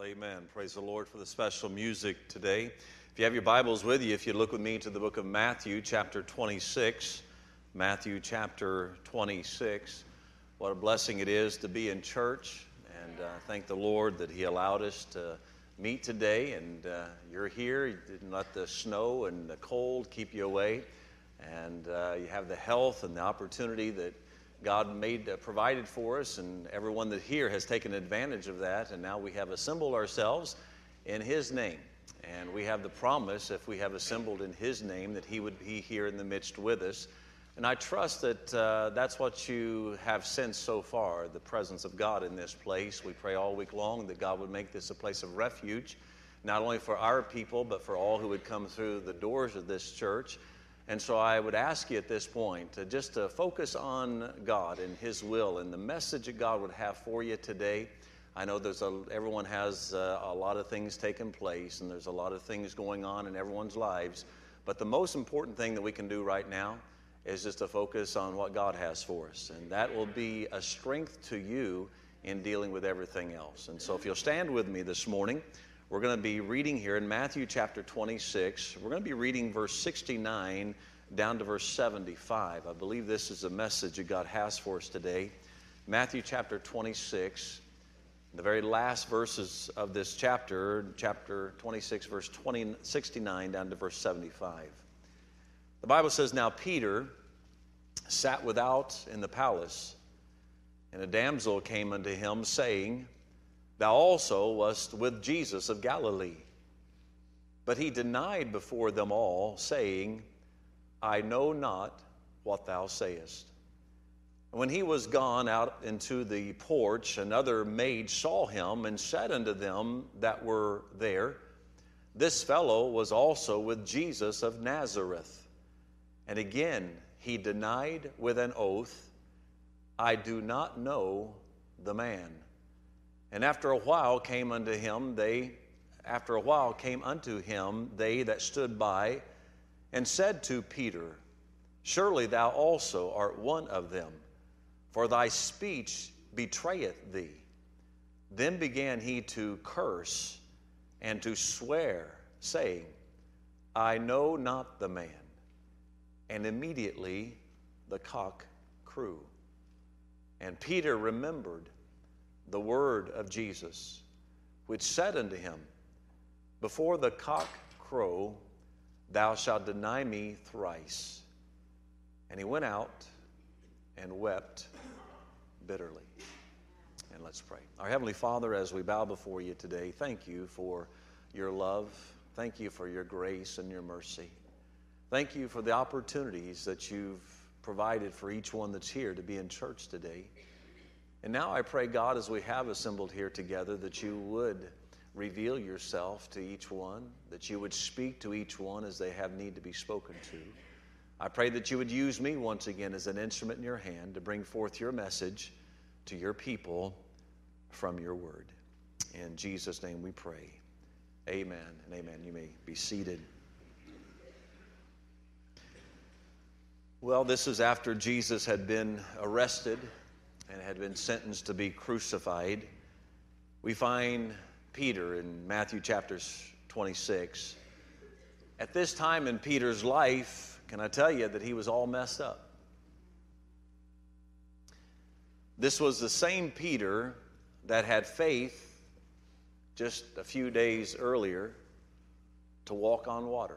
Well, amen. Praise the Lord for the special music today. If you have your Bibles with you, if you look with me to the book of Matthew, chapter 26. Matthew, chapter 26. What a blessing it is to be in church. And thank the Lord that He allowed us to meet today. And you're here. You didn't let the snow and the cold keep you away. And you have the health and the opportunity that God provided for us, and everyone that here has taken advantage of that, and now we have assembled ourselves in His name. And we have the promise, if we have assembled in His name, that He would be here in the midst with us. And I trust that that's what you have sensed so far, the presence of God in this place. We pray all week long that God would make this a place of refuge, not only for our people, but for all who would come through the doors of this church. And so I would ask you at this point just to focus on God and His will and the message that God would have for you today. I know everyone has a lot of things taking place, and there's a lot of things going on in everyone's lives. But the most important thing that we can do right now is just to focus on what God has for us. And that will be a strength to you in dealing with everything else. And so if you'll stand with me this morning, we're going to be reading here in Matthew chapter 26. We're going to be reading verse 69 down to verse 75. I believe this is a message that God has for us today. Matthew chapter 26, the very last verses of this chapter 26, verse 69 down to verse 75. The Bible says, "Now Peter sat without in the palace, and a damsel came unto him, saying, Thou also wast with Jesus of Galilee. But he denied before them all, saying, I know not what thou sayest. And when he was gone out into the porch, another maid saw him, and said unto them that were there, This fellow was also with Jesus of Nazareth. And again he denied with an oath, I do not know the man. And after a while came unto him they that stood by, and said to Peter, Surely thou also art one of them, for thy speech betrayeth thee. Then began he to curse and to swear, saying, I know not the man. And immediately the cock crew. And Peter remembered the word of Jesus, which said unto him, Before the cock crow, thou shalt deny me thrice. And he went out and wept bitterly." And let's pray. Our Heavenly Father, as we bow before you today, thank you for your love. Thank you for your grace and your mercy. Thank you for the opportunities that you've provided for each one that's here to be in church today. And now I pray, God, as we have assembled here together, that you would reveal yourself to each one, that you would speak to each one as they have need to be spoken to. I pray that you would use me once again as an instrument in your hand to bring forth your message to your people from your word. In Jesus' name we pray. Amen and amen. You may be seated. Well, this is after Jesus had been arrested and had been sentenced to be crucified. We find Peter in Matthew chapter 26. At this time in Peter's life, can I tell you that he was all messed up? This was the same Peter that had faith just a few days earlier to walk on water.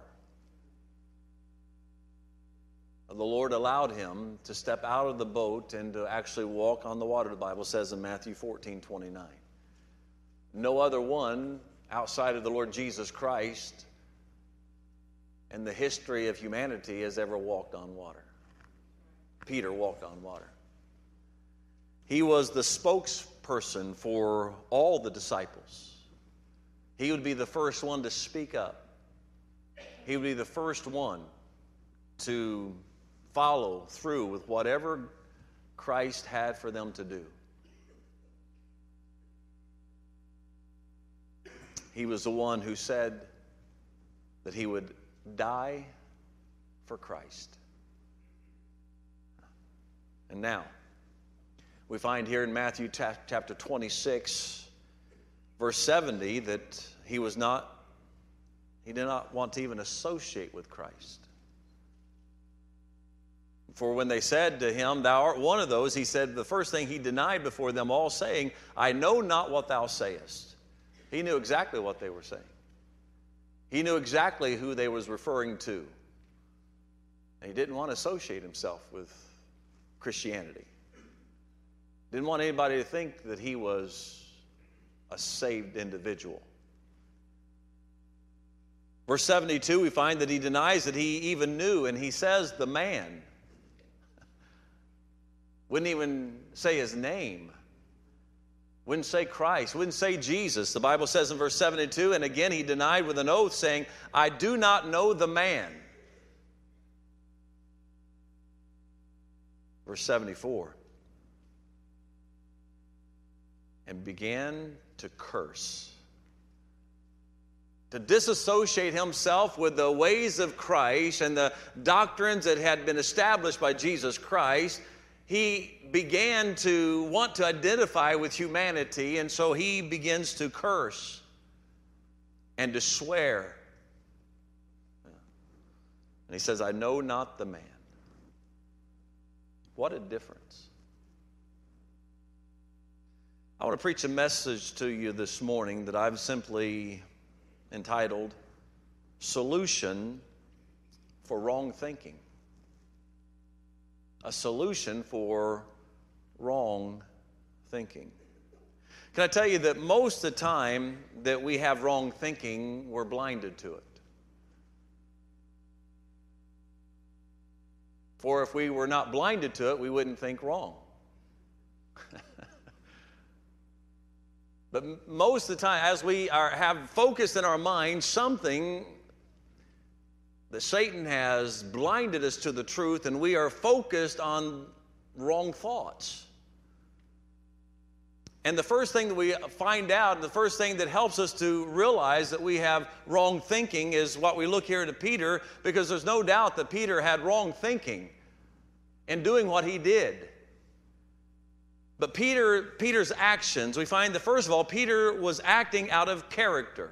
The Lord allowed him to step out of the boat and to actually walk on the water, the Bible says in Matthew 14:29. No other one outside of the Lord Jesus Christ in the history of humanity has ever walked on water. Peter walked on water. He was the spokesperson for all the disciples. He would be the first one to speak up. He would be the first one to follow through with whatever Christ had for them to do. He was the one who said that he would die for Christ. And now, we find here in Matthew chapter 26, Verse 70, that he did not want to even associate with Christ. For when they said to him, "Thou art one of those," he said, the first thing he denied before them all, saying, "I know not what thou sayest." He knew exactly what they were saying. He knew exactly who they was referring to. And he didn't want to associate himself with Christianity. Didn't want anybody to think that he was a saved individual. Verse 72, we find that he denies that he even knew, and he says the man. Wouldn't even say his name. Wouldn't say Christ. Wouldn't say Jesus. The Bible says in verse 72, and again he denied with an oath, saying, "I do not know the man." Verse 74. And began to curse. To disassociate himself with the ways of Christ and the doctrines that had been established by Jesus Christ, he began to want to identify with humanity, and so he begins to curse and to swear. And he says, "I know not the man." What a difference. I want to preach a message to you this morning that I've simply entitled, "Solution for Wrong Thinking." A solution for wrong thinking. Can I tell you that most of the time that we have wrong thinking, we're blinded to it. For if we were not blinded to it, we wouldn't think wrong. But most of the time, as we have focused in our mind something that Satan has blinded us to the truth, and we are focused on wrong thoughts. And the first thing that we find out, the first thing that helps us to realize that we have wrong thinking is what we look here to Peter, because there's no doubt that Peter had wrong thinking in doing what he did. But Peter's actions, we find that first of all, Peter was acting out of character.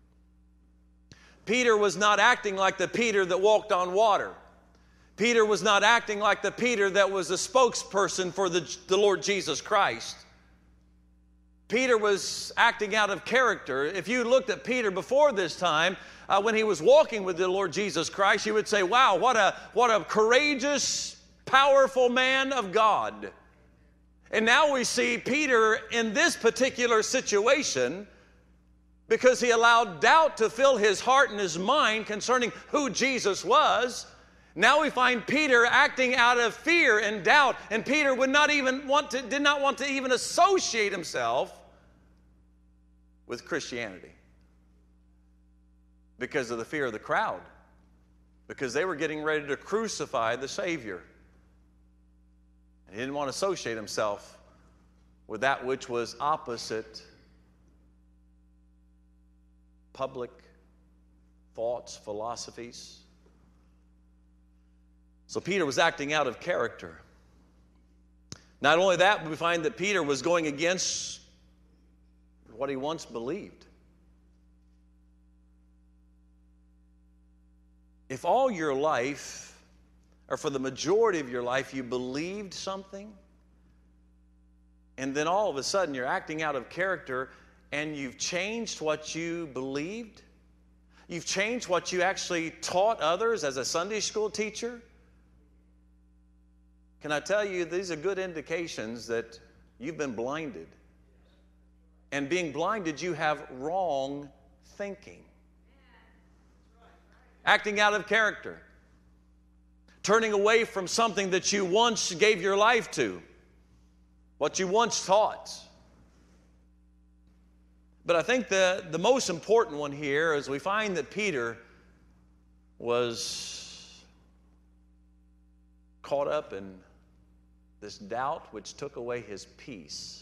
Peter was not acting like the Peter that walked on water. Peter was not acting like the Peter that was a spokesperson for the Lord Jesus Christ. Peter was acting out of character. If you looked at Peter before this time, when he was walking with the Lord Jesus Christ, you would say, "Wow, what a courageous, powerful man of God." And now we see Peter in this particular situation because he allowed doubt to fill his heart and his mind concerning who Jesus was. Now we find Peter acting out of fear and doubt, and Peter did not want to even associate himself with Christianity because of the fear of the crowd, because they were getting ready to crucify the Savior. And he didn't want to associate himself with that which was opposite public thoughts, philosophies. So Peter was acting out of character. Not only that, but we find that Peter was going against what he once believed. If all your life, or for the majority of your life, you believed something, and then all of a sudden you're acting out of character, and you've changed what you believed, you've changed what you actually taught others as a Sunday school teacher, can I tell you, these are good indications that you've been blinded. And being blinded, you have wrong thinking. Acting out of character. Turning away from something that you once gave your life to, what you once taught. But I think the most important one here is we find that Peter was caught up in this doubt which took away his peace.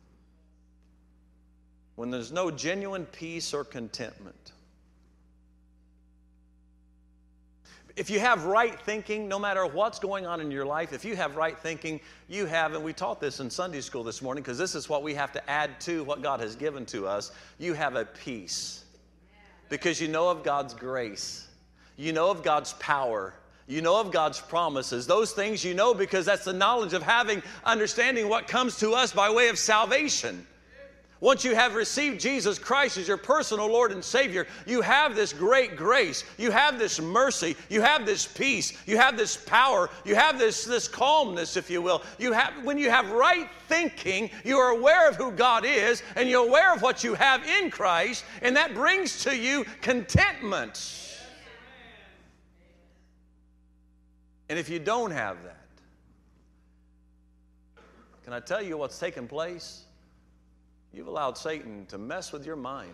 When there's no genuine peace or contentment. If you have right thinking, no matter what's going on in your life, if you have right thinking, you have, and we taught this in Sunday school this morning, because this is what we have to add to what God has given to us, you have a peace. Because you know of God's grace. You know of God's power. You know of God's promises. Those things you know because that's the knowledge of having, understanding what comes to us by way of salvation. Once you have received Jesus Christ as your personal Lord and Savior, you have this great grace. You have this mercy. You have this peace. You have this power. You have this calmness, if you will. When you have right thinking, you are aware of who God is, and you're aware of what you have in Christ, and that brings to you contentment. And if you don't have that, can I tell you what's taken place? You've allowed Satan to mess with your mind.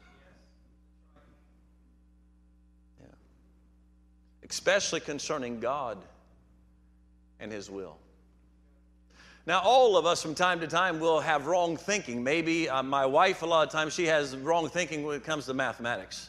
Yeah. Especially concerning God and His will. Now, all of us from time to time will have wrong thinking. Maybe my wife, a lot of times, she has wrong thinking when it comes to mathematics.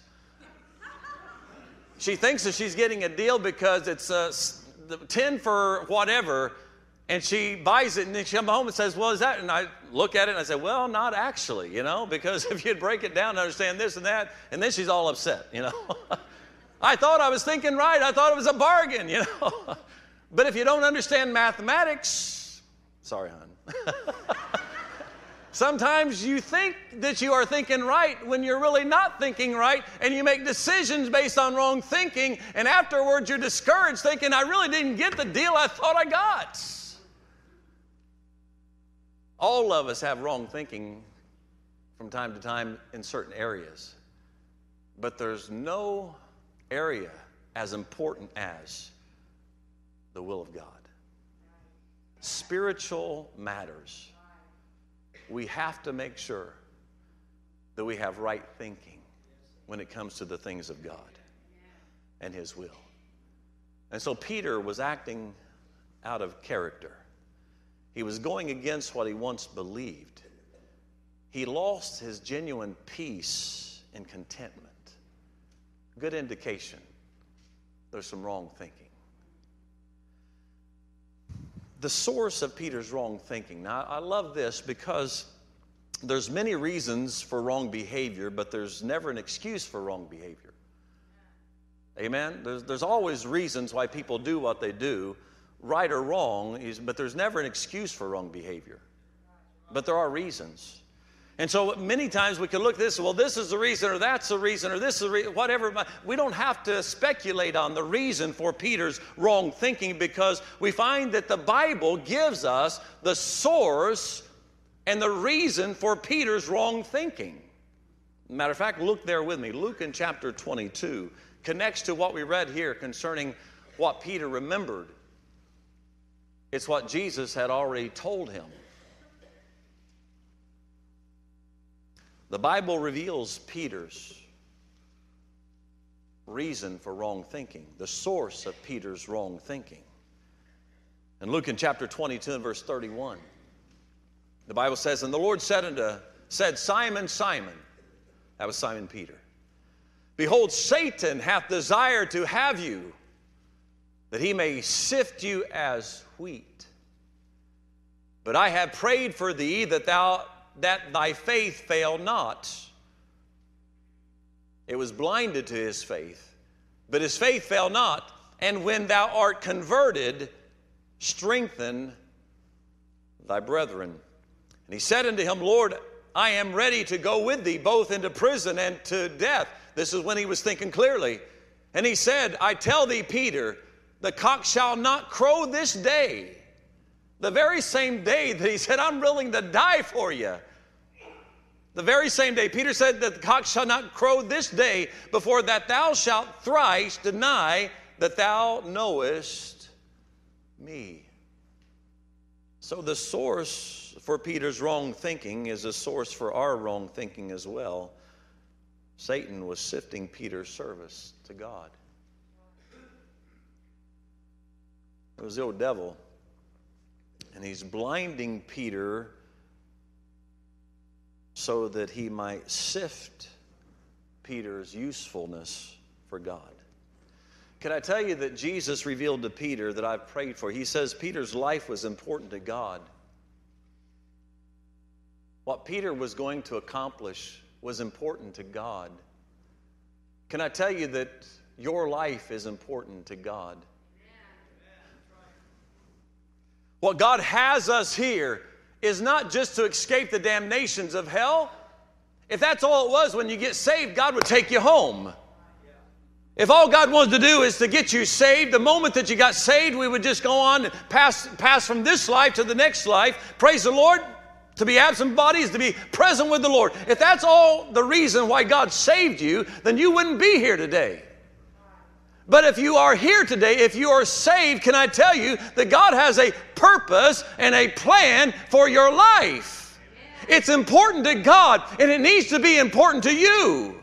She thinks that she's getting a deal because it's 10 for whatever, and she buys it, and then she comes home and says, well, is that? And I look at it, and I say, well, not actually, because if you'd break it down and understand this and that, and then she's all upset, I thought I was thinking right. I thought it was a bargain, But if you don't understand mathematics, sorry, hon. Sometimes you think that you are thinking right when you're really not thinking right, and you make decisions based on wrong thinking, and afterwards you're discouraged thinking, I really didn't get the deal I thought I got. All of us have wrong thinking from time to time in certain areas, but there's no area as important as the will of God. Spiritual matters. We have to make sure that we have right thinking when it comes to the things of God and His will. And so Peter was acting out of character. He was going against what he once believed. He lost his genuine peace and contentment. Good indication there's some wrong thinking. The source of Peter's wrong thinking. Now, I love this because there's many reasons for wrong behavior, but there's never an excuse for wrong behavior. Amen? There's always reasons why people do what they do, right or wrong, but there's never an excuse for wrong behavior. But there are reasons. And so many times we can look at this, well, this is the reason, or that's the reason, or this is the reason, whatever. We don't have to speculate on the reason for Peter's wrong thinking, because we find that the Bible gives us the source and the reason for Peter's wrong thinking. Matter of fact, look there with me. Luke in chapter 22 connects to what we read here concerning what Peter remembered. It's what Jesus had already told him. The Bible reveals Peter's reason for wrong thinking, the source of Peter's wrong thinking. In Luke in chapter 22 and verse 31, the Bible says, and the Lord said, Simon, Simon, that was Simon Peter, behold, Satan hath desired to have you, that he may sift you as wheat. But I have prayed for thee that thy faith fail not. It was blinded to his faith, but his faith fail not. And when thou art converted, strengthen thy brethren. And he said unto him, Lord, I am ready to go with thee both into prison and to death. This is when he was thinking clearly. And he said, I tell thee, Peter, the cock shall not crow this day. The very same day that he said, I'm willing to die for you. The very same day, Peter said that the cock shall not crow this day before that thou shalt thrice deny that thou knowest me. So the source for Peter's wrong thinking is a source for our wrong thinking as well. Satan was sifting Peter's service to God. It was the old devil. And he's blinding Peter so that he might sift Peter's usefulness for God. Can I tell you that Jesus revealed to Peter that I've prayed for? He says Peter's life was important to God. What Peter was going to accomplish was important to God. Can I tell you that your life is important to God? What God has us here is not just to escape the damnations of hell. If that's all it was when you get saved, God would take you home. If all God wanted to do is to get you saved, the moment that you got saved, we would just go on and pass from this life to the next life. Praise the Lord. To be absent bodies, to be present with the Lord. If that's all the reason why God saved you, then you wouldn't be here today. But if you are here today, if you are saved, can I tell you that God has a purpose and a plan for your life? It's important to God, and it needs to be important to you.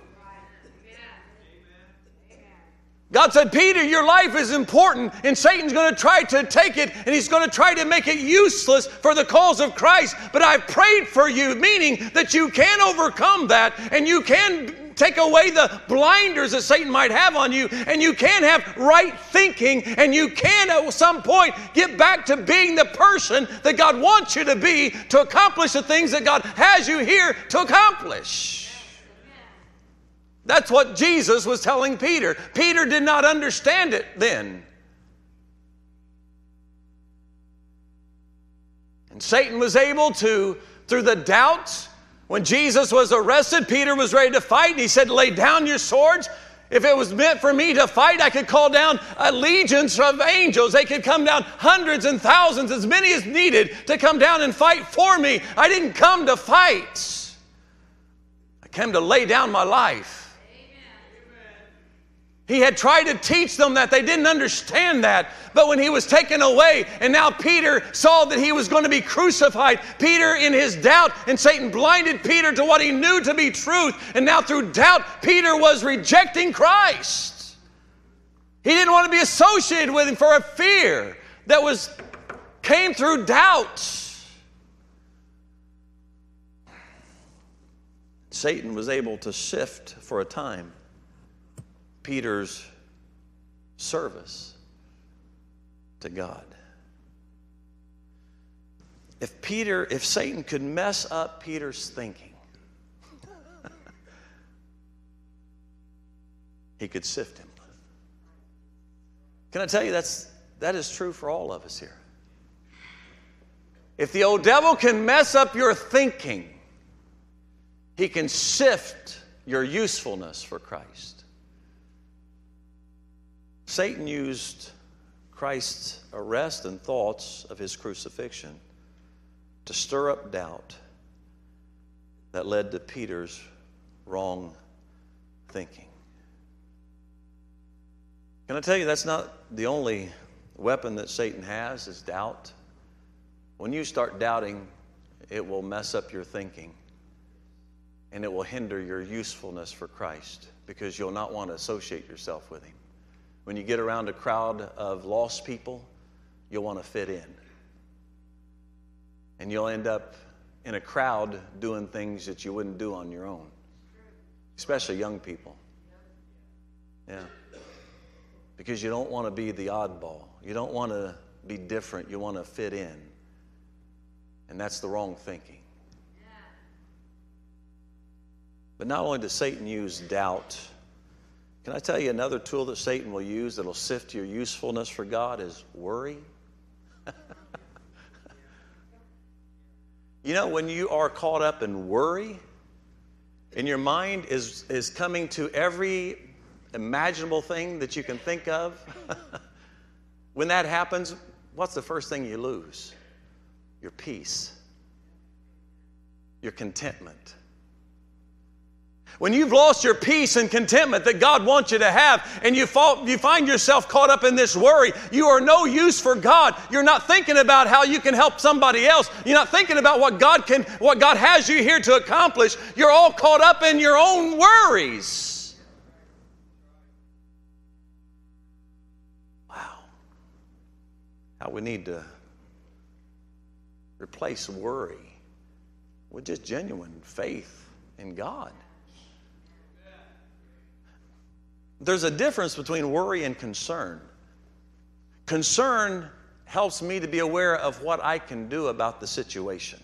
God said, Peter, your life is important, and Satan's going to try to take it, and he's going to try to make it useless for the cause of Christ. But I've prayed for you, meaning that you can overcome that, and you can take away the blinders that Satan might have on you, and you can have right thinking, and you can at some point get back to being the person that God wants you to be to accomplish the things that God has you here to accomplish. That's what Jesus was telling Peter. Peter did not understand it then. And Satan was able to, through the doubts, when Jesus was arrested, Peter was ready to fight, and he said, lay down your swords. If it was meant for me to fight, I could call down legions of angels. They could come down hundreds and thousands, as many as needed, to come down and fight for me. I didn't come to fight. I came to lay down my life. He had tried to teach them that. They didn't understand that. But when he was taken away, and now Peter saw that he was going to be crucified, Peter in his doubt, and Satan blinded Peter to what he knew to be truth. And now through doubt, Peter was rejecting Christ. He didn't want to be associated with him for a fear that came through doubt. Satan was able to sift for a time Peter's service to God. If Satan could mess up Peter's thinking, he could sift him. Can I tell you that is true for all of us here? If the old devil can mess up your thinking, he can sift your usefulness for Christ. Satan used Christ's arrest and thoughts of his crucifixion to stir up doubt that led to Peter's wrong thinking. Can I tell you that's not the only weapon that Satan has is doubt? When you start doubting, it will mess up your thinking, and it will hinder your usefulness for Christ because you'll not want to associate yourself with him. When you get around a crowd of lost people, you'll want to fit in. And you'll end up in a crowd doing things that you wouldn't do on your own, especially young people. Yeah. Because you don't want to be the oddball. You don't want to be different. You want to fit in. And that's the wrong thinking. But not only does Satan use doubt, can I tell you another tool that Satan will use that will sift your usefulness for God is worry? You know, when you are caught up in worry, and your mind is coming to every imaginable thing that you can think of, when that happens, what's the first thing you lose? Your peace, your contentment. When you've lost your peace and contentment that God wants you to have, and you find yourself caught up in this worry, you are no use for God. You're not thinking about how you can help somebody else. You're not thinking about what God has you here to accomplish. You're all caught up in your own worries. Wow. How we need to replace worry with just genuine faith in God. There's a difference between worry and concern. Concern helps me to be aware of what I can do about the situation.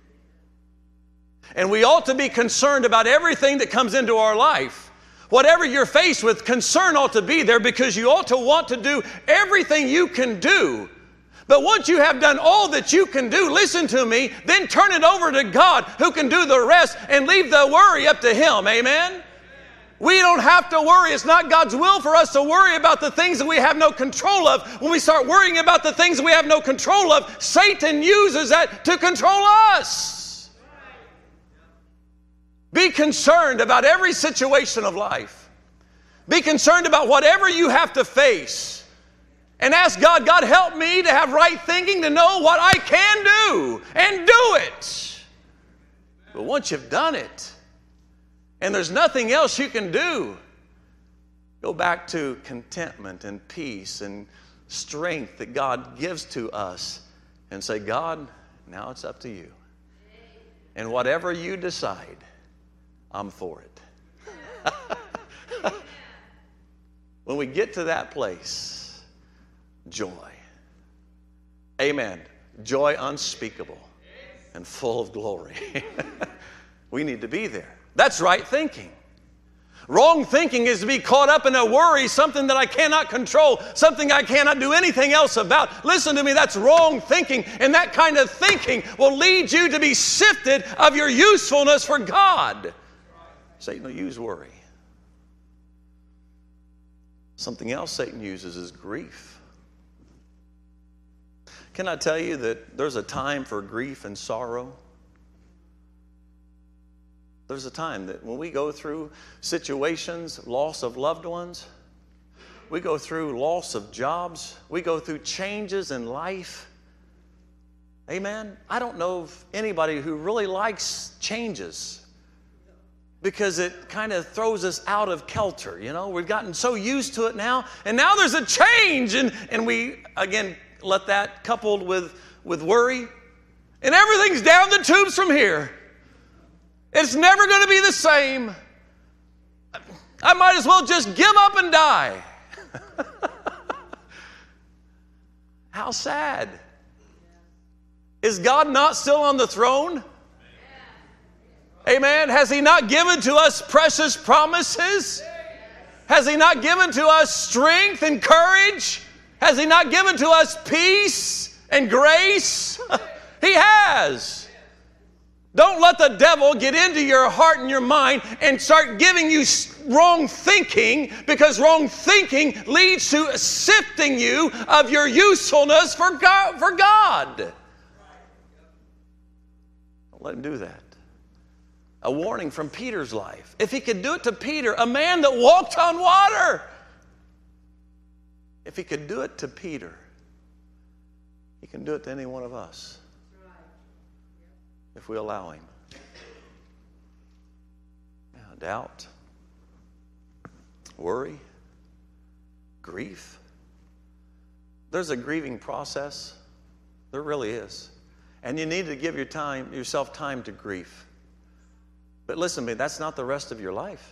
And we ought to be concerned about everything that comes into our life. Whatever you're faced with, concern ought to be there because you ought to want to do everything you can do. But once you have done all that you can do, listen to me, then turn it over to God who can do the rest and leave the worry up to Him. Amen? We don't have to worry. It's not God's will for us to worry about the things that we have no control of. When we start worrying about the things that we have no control of, Satan uses that to control us. Be concerned about every situation of life. Be concerned about whatever you have to face. And ask God, God, help me to have right thinking, to know what I can do, and do it. But once you've done it, and there's nothing else you can do, go back to contentment and peace and strength that God gives to us and say, God, now it's up to you. And whatever you decide, I'm for it. When we get to that place, joy. Amen. Joy unspeakable and full of glory. We need to be there. That's right thinking. Wrong thinking is to be caught up in a worry, something that I cannot control, something I cannot do anything else about. Listen to me, that's wrong thinking. And that kind of thinking will lead you to be sifted of your usefulness for God. Satan will use worry. Something else Satan uses is grief. Can I tell you that there's a time for grief and sorrow? There's a time that when we go through situations, loss of loved ones, we go through loss of jobs, we go through changes in life. Amen? I don't know of anybody who really likes changes because it kind of throws us out of kilter. You know, we've gotten so used to it now, and now there's a change, and we, again, let that coupled with worry, and everything's down the tubes from here. It's never going to be the same. I might as well just give up and die. How sad. Is God not still on the throne? Amen. Has He not given to us precious promises? Has He not given to us strength and courage? Has He not given to us peace and grace? He has. Don't let the devil get into your heart and your mind and start giving you wrong thinking, because wrong thinking leads to sifting you of your usefulness for God. Don't let him do that. A warning from Peter's life. If he could do it to Peter, a man that walked on water, if he could do it to Peter, he can do it to any one of us if we allow him. Doubt, worry, grief. There's a grieving process. There really is. And you need to give yourself time to grieve. But listen to me, that's not the rest of your life.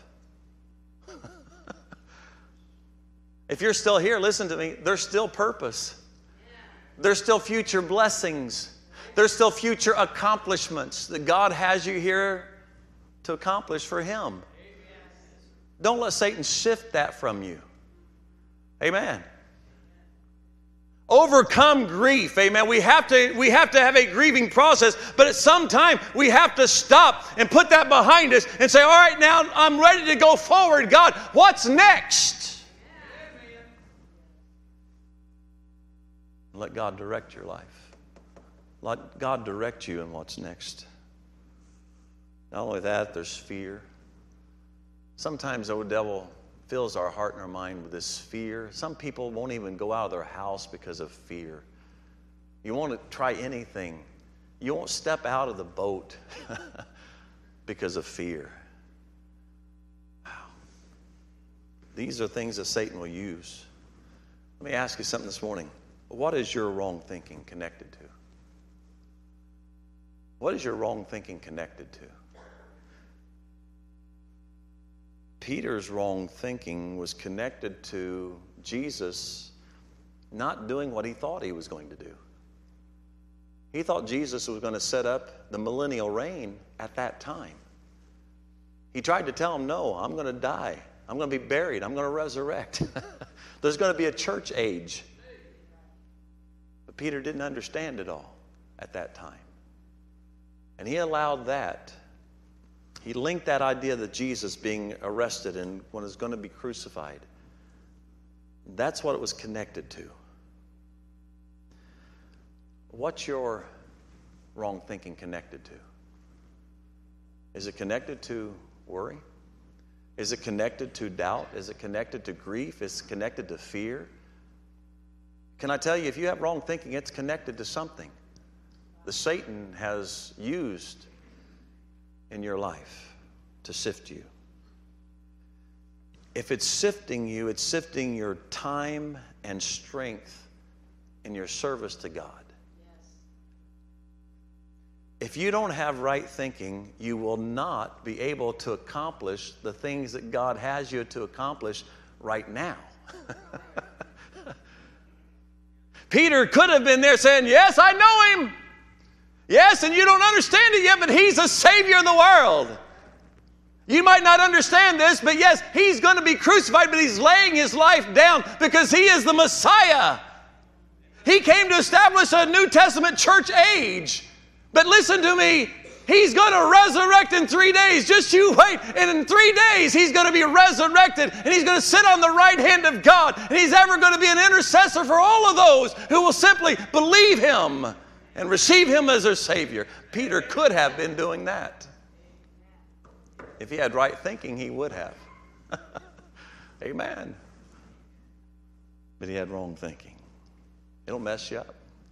If you're still here, listen to me, there's still purpose. There's still future blessings. There's still future accomplishments that God has you here to accomplish for Him. Don't let Satan sift that from you. Amen. Overcome grief. Amen. We have to have a grieving process, but at some time we have to stop and put that behind us and say, all right, now I'm ready to go forward. God, what's next? Let God direct your life. Let God direct you in what's next. Not only that, there's fear. Sometimes the devil fills our heart and our mind with this fear. Some people won't even go out of their house because of fear. You won't try anything. You won't step out of the boat because of fear. Wow. These are things that Satan will use. Let me ask you something this morning. What is your wrong thinking connected to? What is your wrong thinking connected to? Peter's wrong thinking was connected to Jesus not doing what he thought he was going to do. He thought Jesus was going to set up the millennial reign at that time. He tried to tell him, no, I'm going to die. I'm going to be buried. I'm going to resurrect. There's going to be a church age. But Peter didn't understand it all at that time. And he allowed that. He linked that idea that Jesus being arrested and when he's going to be crucified. That's what it was connected to. What's your wrong thinking connected to? Is it connected to worry? Is it connected to doubt? Is it connected to grief? Is it connected to fear? Can I tell you, if you have wrong thinking, it's connected to something that Satan has used in your life to sift you. If it's sifting you, it's sifting your time and strength in your service to God. If you don't have right thinking, you will not be able to accomplish the things that God has you to accomplish right now. Peter could have been there saying, yes, I know him. Yes, and you don't understand it yet, but he's the Savior of the world. You might not understand this, but yes, he's going to be crucified, but he's laying his life down because he is the Messiah. He came to establish a New Testament church age. But listen to me, he's going to resurrect in 3 days. Just you wait. And in 3 days, he's going to be resurrected. And he's going to sit on the right hand of God. And he's ever going to be an intercessor for all of those who will simply believe him and receive him as their Savior. Peter could have been doing that. If he had right thinking, he would have. Amen. But he had wrong thinking. It'll mess you up.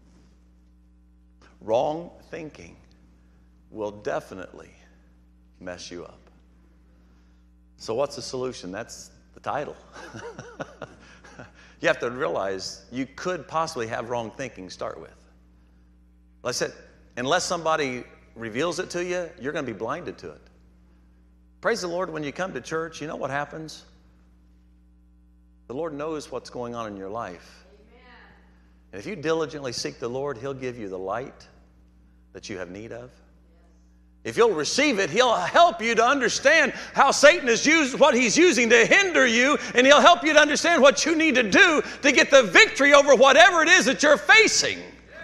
Wrong thinking will definitely mess you up. So what's the solution? That's the title. You have to realize you could possibly have wrong thinking to start with. Like I said, unless somebody reveals it to you, you're going to be blinded to it. Praise the Lord, when you come to church, you know what happens? The Lord knows what's going on in your life. And if you diligently seek the Lord, he'll give you the light that you have need of. If you'll receive it, he'll help you to understand how Satan has used what he's using to hinder you, and he'll help you to understand what you need to do to get the victory over whatever it is that you're facing.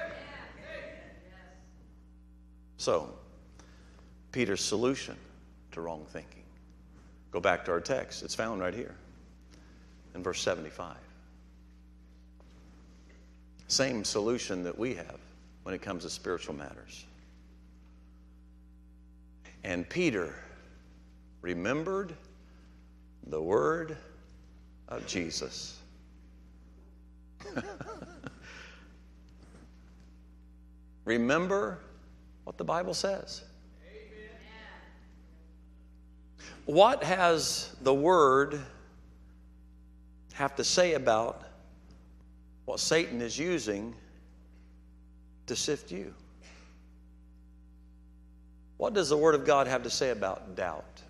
So, Peter's solution to wrong thinking. Go back to our text. It's found right here in verse 75. Same solution that we have when it comes to spiritual matters. And Peter remembered the word of Jesus. Remember what the Bible says. Amen. What has the word have to say about what Satan is using to sift you? What does the Word of God have to say about doubt?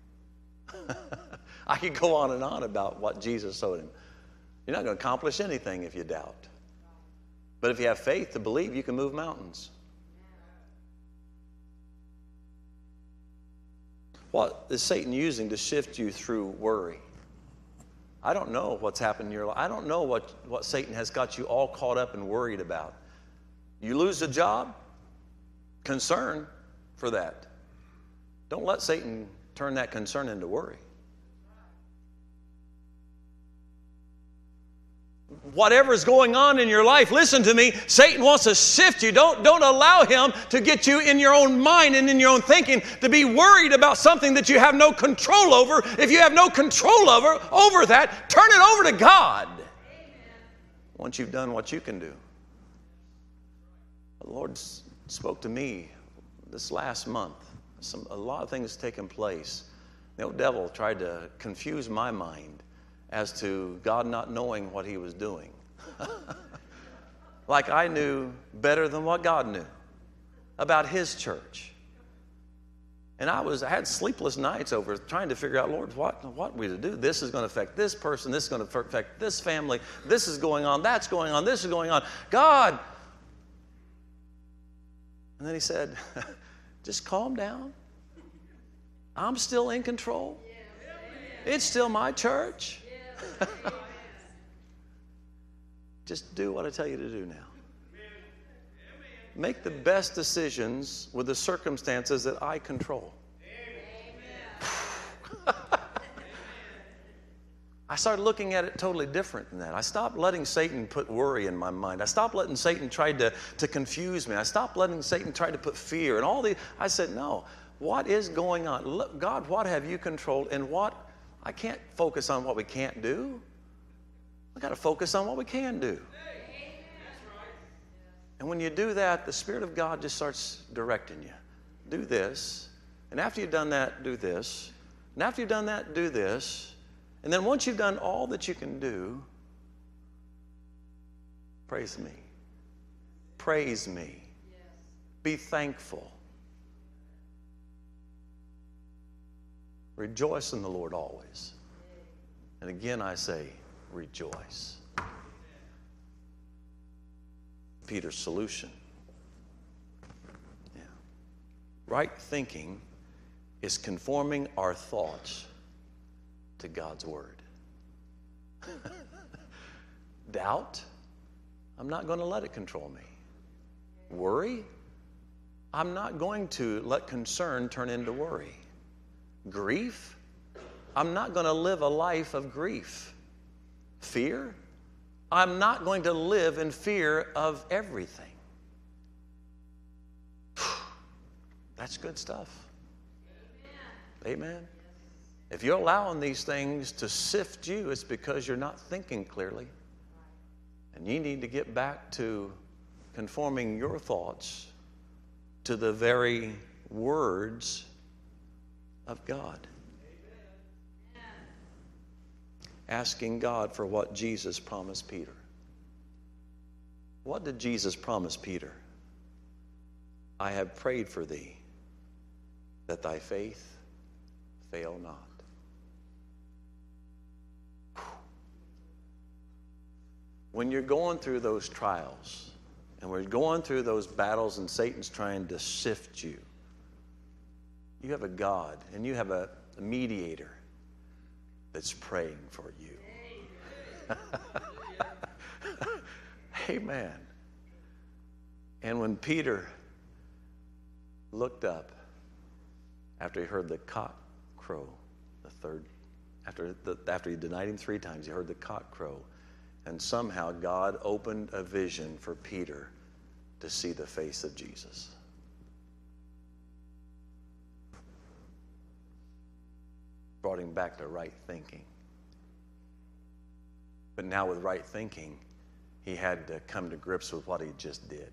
I could go on and on about what Jesus told him. You're not going to accomplish anything if you doubt. But if you have faith to believe, you can move mountains. What is Satan using to shift you through worry? I don't know what's happened in your life. I don't know what Satan has got you all caught up and worried about. You lose a job? Concern for that. Don't let Satan turn that concern into worry. Whatever's going on in your life, listen to me, Satan wants to sift you. Don't allow him to get you in your own mind and in your own thinking to be worried about something that you have no control over. If you have no control over that, turn it over to God. Amen. Once you've done what you can do. The Lord spoke to me this last month. A lot of things taken place. The old devil tried to confuse my mind as to God not knowing what he was doing. Like I knew better than what God knew about his church. And I had sleepless nights over trying to figure out, Lord, what we to do? This is going to affect this person. This is going to affect this family. This is going on. That's going on. This is going on. God. And then he said, just calm down. I'm still in control. It's still my church. Just do what I tell you to do now. Make the best decisions with the circumstances that I control. I started looking at it totally different than that. I stopped letting Satan put worry in my mind. I stopped letting Satan try to confuse me. I stopped letting Satan try to put fear and all the. I said, no, what is going on? Look, God, what have you controlled? And what? I can't focus on what we can't do. I got to focus on what we can do. And when you do that, the Spirit of God just starts directing you. Do this. And after you've done that, do this. And after you've done that, do this. And then once you've done all that you can do, praise me. Praise me. Be thankful. Rejoice in the Lord always. And again I say, rejoice. Peter's solution. Yeah. Right thinking is conforming our thoughts to God's word. Doubt, I'm not going to let it control me. Worry, I'm not going to let concern turn into worry. Grief, I'm not going to live a life of grief. Fear, I'm not going to live in fear of everything. That's good stuff. Amen. Amen. If you're allowing these things to sift you, it's because you're not thinking clearly. And you need to get back to conforming your thoughts to the very words of God. Asking God for what Jesus promised Peter. What did Jesus promise Peter? I have prayed for thee, that thy faith fail not. When you're going through those trials, and we're going through those battles and Satan's trying to sift you, you have a God and you have a mediator that's praying for you. Amen. And when Peter looked up after he heard the cock crow, the third, after he denied him 3 times, he heard the cock crow, and somehow God opened a vision for Peter to see the face of Jesus. Brought him back to right thinking. But now with right thinking, he had to come to grips with what he just did.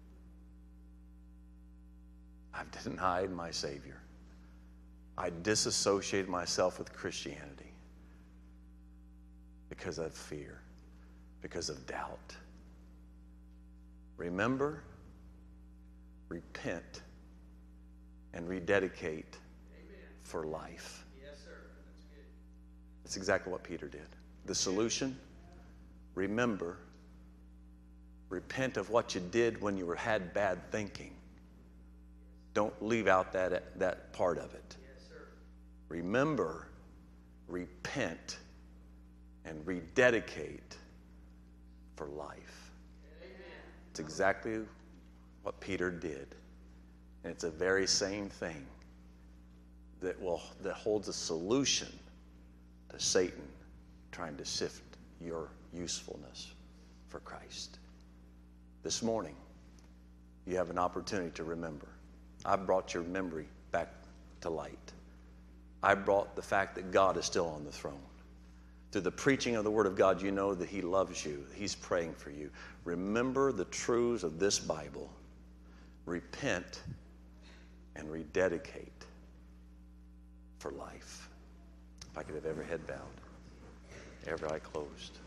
I've denied my Savior. I disassociated myself with Christianity because of fear, because of doubt. Remember, repent, and rededicate for life. Yes, sir. That's good. That's exactly what Peter did. The solution, remember, repent of what you did when you had bad thinking. Don't leave out that part of it. Yes, sir. Remember, repent, and rededicate for life. Amen. It's exactly what Peter did. And it's the very same thing that holds a solution to Satan trying to sift your usefulness for Christ. This morning, you have an opportunity to remember. I've brought your memory back to light. I brought the fact that God is still on the throne. Through the preaching of the Word of God, you know that He loves you. He's praying for you. Remember the truths of this Bible. Repent and rededicate for life. If I could have every head bowed, every eye closed.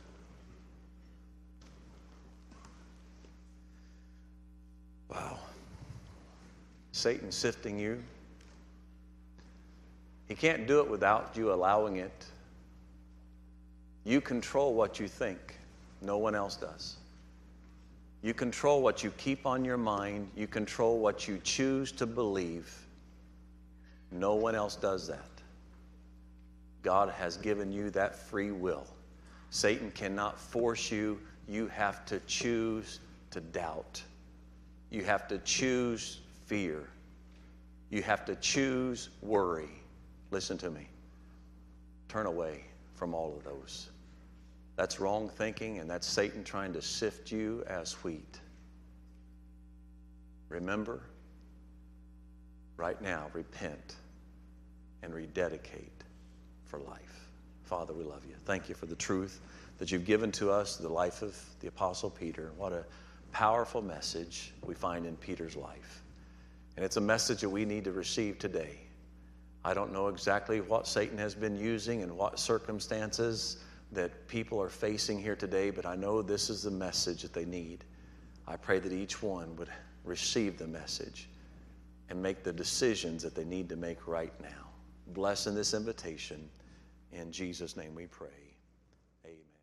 Wow. Satan sifting you. He can't do it without you allowing it. You control what you think. No one else does. You control what you keep on your mind. You control what you choose to believe. No one else does that. God has given you that free will. Satan cannot force you. You have to choose to doubt. You have to choose fear. You have to choose worry. Listen to me. Turn away from all of those. That's wrong thinking, and that's Satan trying to sift you as wheat. Remember, right now, repent and rededicate for life. Father, we love you. Thank you for the truth that you've given to us, the life of the Apostle Peter. What a powerful message we find in Peter's life. And it's a message that we need to receive today. I don't know exactly what Satan has been using and what circumstances that people are facing here today, but I know this is the message that they need. I pray that each one would receive the message and make the decisions that they need to make right now. Bless in this invitation. In Jesus' name we pray. Amen.